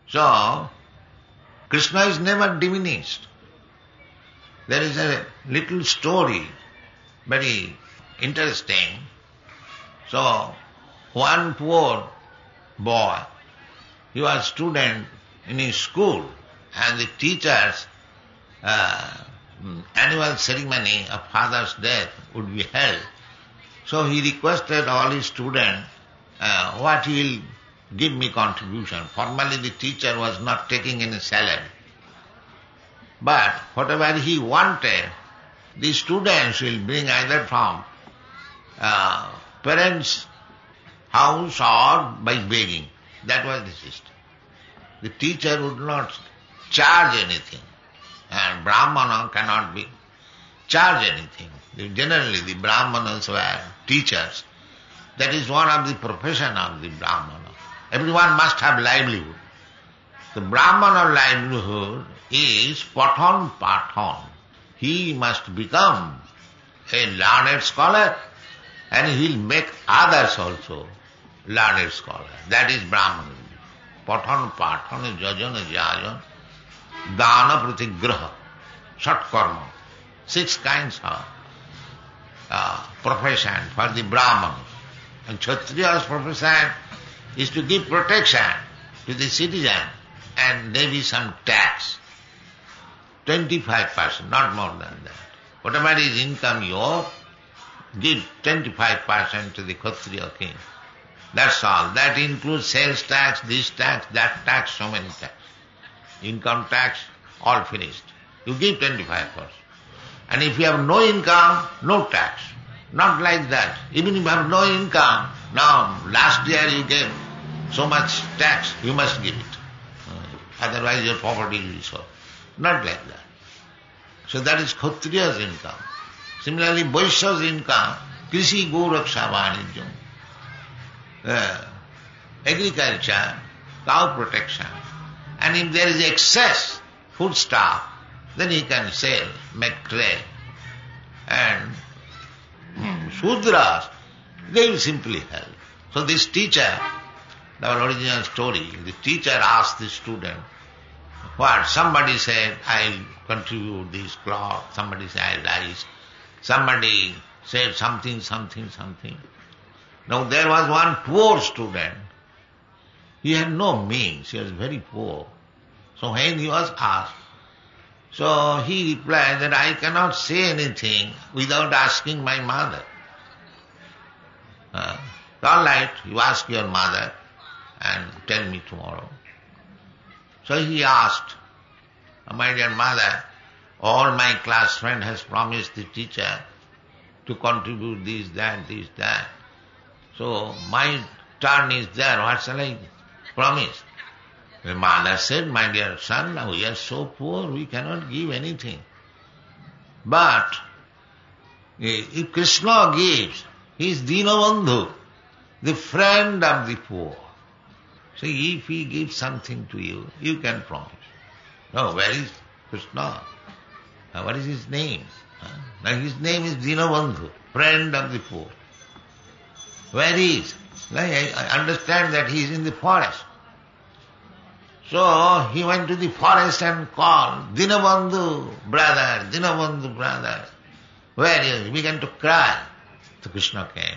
So, Krishna is never diminished. There is a little story, very interesting. So, one poor boy, he was a student in his school, and the teacher's annual ceremony of father's death would be held. So he requested all his students what he will give me contribution. Formally the teacher was not taking any salary. But whatever he wanted, the students will bring either from parents' house or by begging. That was the system. The teacher would not charge anything. And Brahmana cannot be charge anything. Generally the Brahmanas were teachers. That is one of the profession of the Brahmana. Everyone must have livelihood. The Brahmana livelihood is pathan pathan. He must become a learned scholar and he will make others also learned scholar. That is Brahmana. Pathan pathan jajana jajan dana pratigraha shat karma. 6 kinds of profession for the Brahmanas. And Kshatriya's profession is to give protection to the citizen and there is some tax. 25%, not more than that. Whatever is income you give 25% to the Kshatriya king. That's all. That includes sales tax, this tax, that tax, so many tax. Income tax, all finished. You give 25%. And if you have no income, no tax. Not like that. Even if you have no income, now last year you gave so much tax, you must give it. Otherwise your property will be sold. Not like that. So that is Kshatriya's income. Similarly, Vaishya's income, Krishi Goraksha Vanijyam. Agriculture, cow protection. And if there is excess food stuff, then he can sell, make trade. And Shudras, they will simply help. So this teacher, the original story, the teacher asked the student, what? Somebody said, I'll contribute this cloth, somebody said, I'll rice, somebody said something. Now there was one poor student. He had no means, he was very poor. So when he was asked, so he replied that I cannot say anything without asking my mother. All right, you ask your mother and tell me tomorrow. So he asked, my dear mother, all my class friend has promised the teacher to contribute this, that. So my turn is there, what shall I promise? The mother said, my dear son, now we are so poor, we cannot give anything. But if Krishna gives, he is Dinabandhu, the friend of the poor. So if he gives something to you, you can promise. No, where is Krishna? What is his name? Now his name is Dinabandhu, friend of the poor. Where he is? I understand that he is in the forest. So he went to the forest and called, Dinabandhu brother. Where is he? He began to cry. So Krishna came.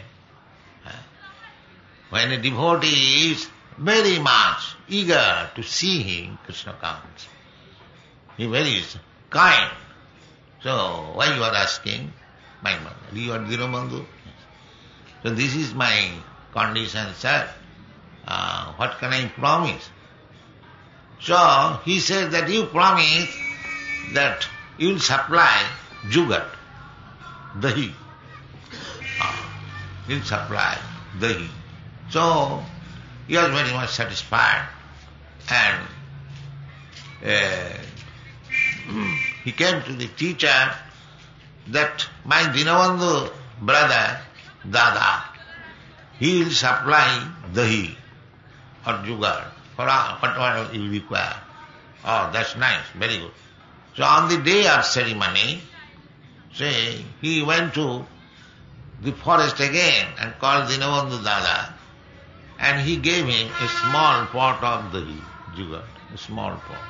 When a devotee is very much eager to see him, Krishna comes. He very kind. So why you are asking? My mother. You are Dinabandhu? So this is my condition, sir. What can I promise? So he says that you promise that you will supply jugat, dahi. You will supply dahi. So he was very much satisfied and he came to the teacher that my Dinabandhu brother, Dada, he will supply dahi or jugar for whatever you require. Oh, that's nice, very good. So on the day of ceremony, say, he went to the forest again and called Dinabandhu Dada and he gave him a small pot of dahi, Jugat, a small pot.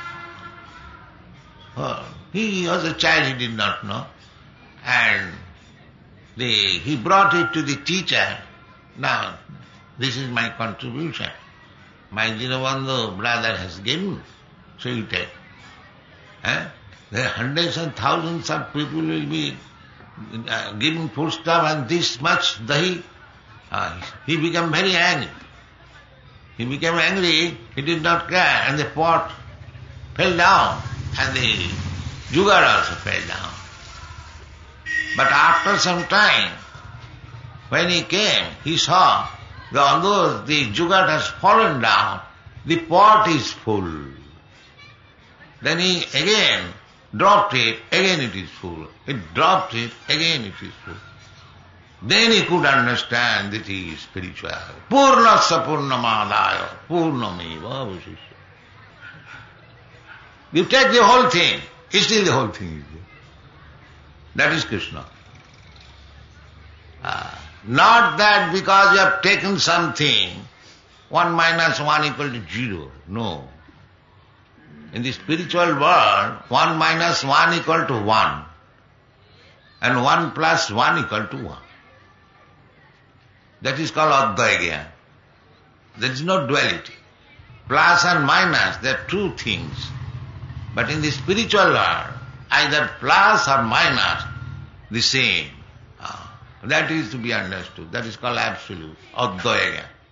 He was a child, he did not know. And he brought it to the teacher. Now, this is my contribution. My Dinabandhu brother has given, so you take. There are hundreds and thousands of people will be giving foodstuff and this much dahi. He became very angry. He became angry, he did not care, and the pot fell down, and the jugar also fell down. But after some time, when he came, he saw that although the jugar has fallen down, the pot is full. Then he again dropped it, again it is full. He dropped it, again it is full. Then he could understand that he is spiritual. Purnasya purnamadaya purnameva avashishya. You take the whole thing, still the whole thing is there. That is Krishna. Not that because you have taken something, 1 minus 1 equal to 0. No. In the spiritual world, 1 minus 1 equal to 1. And 1 plus 1 equal to 1. That is called Advaita. There is no duality. Plus and minus, they are two things. But in the spiritual world, either plus or minus, the same. That is to be understood. That is called absolute, Advaita.